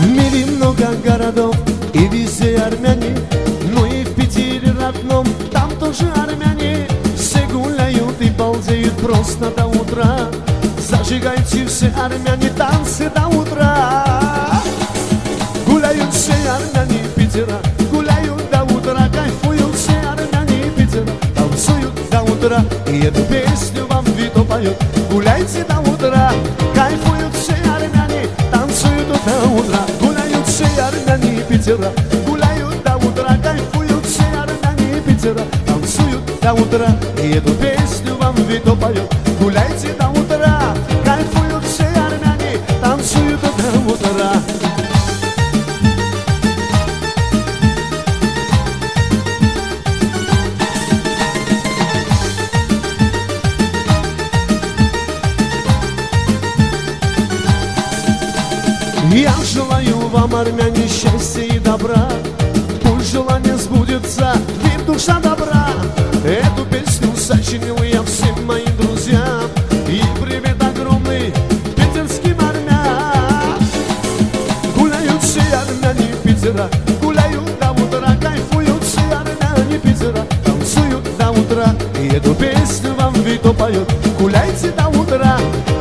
В мире много городов и везде армяне, но и в Питере родном, там тоже армяне. Все гуляют и балдеют просто до утра. Зажигайте все армяне танцы до утра. Гуляют все армяне Питера, гуляют до утра, кайфуют все армяне Питера, танцуют до утра. И эту песню вам Вито поет. Гуляйте до утра, кайфуют все армяне, танцуют до утра. Гуляют все армяне Питера, гуляют до утра, кайфуют все армяне Питера, танцуют до утра. И эту песню вам Вито поет. Гуляйте до утра, кайфуют все армяне, танцуют до утра. Я желаю вам, армяне, счастья и добра. Пусть желание сбудется, ведь душа добра. Эту песню сочинил я всем моим друзьям. И привет огромный питерским армянам. Гуляют все армяне Питера, гуляют до утра, кайфуют все армяне Питера, танцуют до утра. И эту песню вам Вито поет. Гуляйте до утра,